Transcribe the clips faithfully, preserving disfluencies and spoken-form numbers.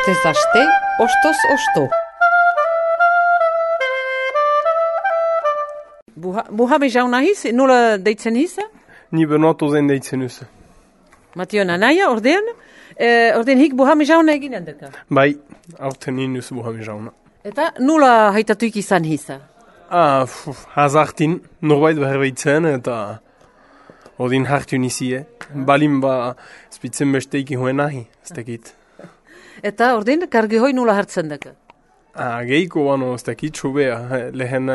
Astez aste, ostoz osto. Buhame jauna hiz, nola deitzen hiz? Ni Benoto zen deitzen hiz. Matio nanaia, ordean? E, ordean hik buhame jauna egin handeka? Bai, aurten inuz buhame jauna. Eta nola haitatuik izan hiz? Ah, pff, hazartin, norbait berbeitzen eta odin hartu nizie. Balin ba, spitzen besteiki hoen nahi, ez tekit. Eta ordean, kargi hoi nola hartzen deka? Ah, geiko bano, ez tekit, sobea. Lehen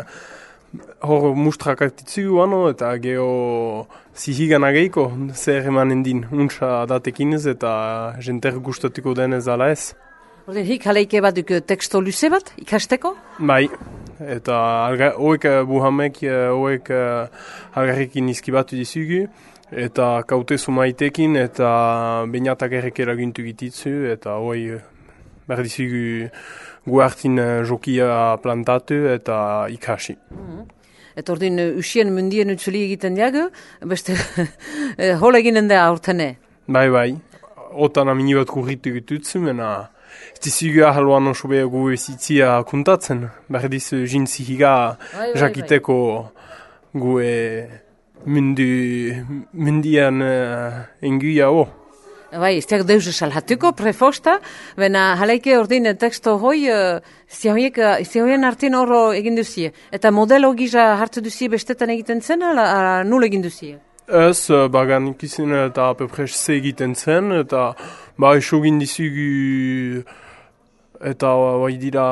hor mustrakatitzu bano, eta geho zihigana geiko, zer emanen din, untsa datekinez eta jenter gustatuko denez ala ez. Ordean, hik haleike bat duk teksto luze bat, ikasteko? Bai. Eta hoek buhamek, hoek algarrekin izkibatu dizugu, eta kaute sumaitekin, eta bainatak errek eragintu gititzu, eta hoi behar dizugu guartin jokia plantatu eta ikasi. Mm-hmm. Eta ordin usien mundien utzuli egiten diago, beste hola eginen da aurtene? Bai, bai. Otan amini bat kurritu gitutzu, mena ez dizugu ahaloan sobe gu ezitzia kuntatzen. Behar dizu jintzihiga jakiteko gu mundu, mundian uh, enguia ho. Bai, ez diak deuze salhatuko, prefosta, bena halaike ordin teksto hoi, uh, zioien artin horro egin duzie. Eta modelo giza hartu duzie bestetan egiten zen, ala nul egin duzie? Ez, bagan ikizien eta apepres ze egiten zen, eta ba esogin dizugu eta bai dira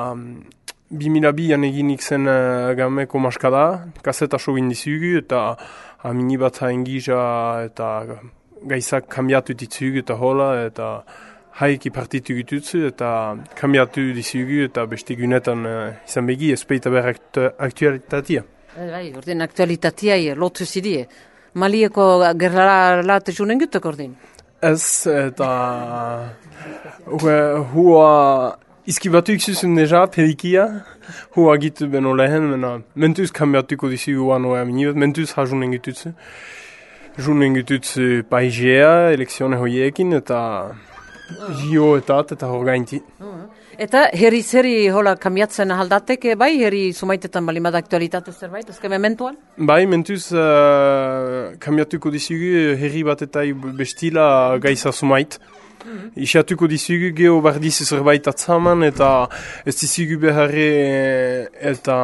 bi mila bian eginik zen uh, gameko maskada, kaseta sogin dizugu, eta amini bat hain giza eta gaizak kambiatu ditugu eta hola, eta haiki partitu gitutzu, eta kambiatu dizugu, eta beste gunetan uh, izan begi, ezpeita behar aktu aktualitatea. Bai, ordin aktualitatea lotu zidie. Malieko gerlara lat junen gutak ordin? Ez, eta hua izkibatu iksuzen deja, pedikia, hua gitu beno lehen, mena mentuz kambiatuko dizugu ano amini bat, mentuz ha junen gitutzu. Junen gitutzu paigea, elekzione hoiekin, eta jio eta eta hor gainti. Eta herri zeri hola kambiatzen ahaldateke, bai, herri sumaitetan balimad aktualitate zerbait, ezke mementuan? Bai, mentuz uh, kambiatuko dizugu herri bat eta bestila gaiza sumait. Mm-hmm. Isatuko dizugu geho bardiz zerbait atzaman eta ez dizugu beharre eta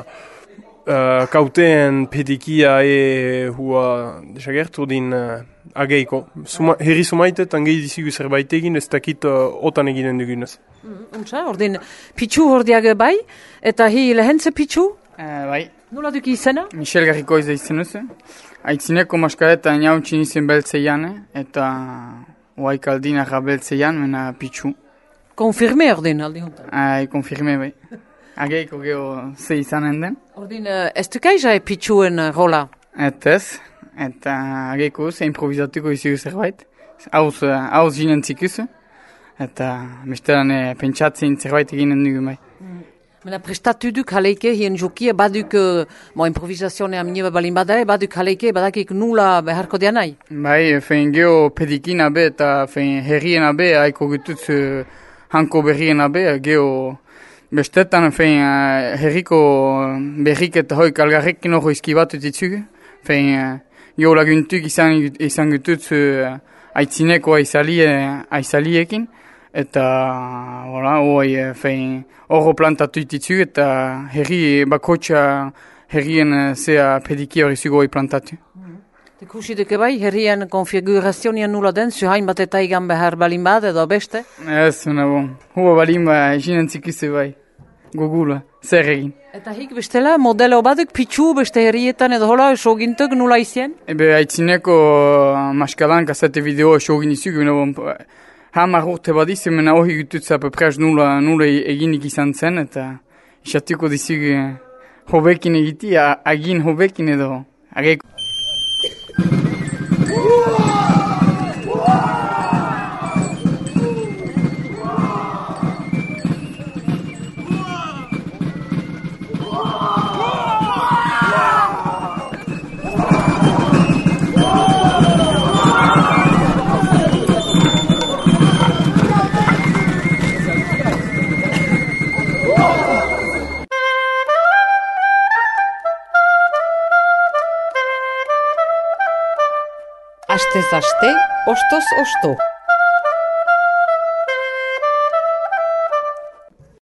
uh, kauteen pedikia e hua desagertu din uh, ageiko. Suma, herri sumaitetan gehi dizugu zerbait egin ez dakit uh, otan eginen dugunez. Untsa, ordin, pitxu hordiag bai, eta hi lehentze pitxu? Uh, bai. Nola duki izena? Michel Garrikoiz izan duzu. Aitzineko maskadeta niautxin izan beltzeian, eta oaik aldin arra beltzeian, mena pitxu. Konfirme ordin aldi hontan? Ai, konfirme bai. Ageiko geho ze izanen den. Ordin, ez dukaiza pitxuen rola? Et ez, eta ageiko ze improvizatuko izugu zerbait. Hauz, hauz jinen zikuzu. Eta bestean e, pentsatzen zerbait eginen dugu bai. Mm. Mena prestatu duk haleike hien jokia baduk uh, mo improvisazione amine balin badare, baduk haleike badakik nula beharko dian nahi? Bai, fein geho pedikina be eta fein herrien abe, haiko gututz uh, hanko berrien abe, geho bestetan fein uh, herriko berrik eta hoik algarrekin hori izkibatu ditzugu. Fein uh, geho laguntuk izan, izan gututz uh, aitzineko aizali, uh, aizaliekin. Eta, voilà, hoi, fein, horro plantatu ititzu, eta herri bakotxa herrien zea pediki hori zugo hoi plantatu. Ikusi duke bai, herrien konfigurazionian nula den, zuhain bat eta igan behar balin bat edo beste? Ez, una bon. Hua balin ba, jinen zikusi bai, gugula, zer egin. Eta hik bestela, modelo baduk pitxu beste herrietan edo hola, sogintuk nula izien? Ebe, haitzineko maskalan kasete video sogin izugu, una bon, hamar urte badiz, mena hori gututza peprez nula, nula eginik izan zen, eta isatuko dizugu hobekin egiti, agin hobekin edo, ageko. Astez aste, ostoz osto.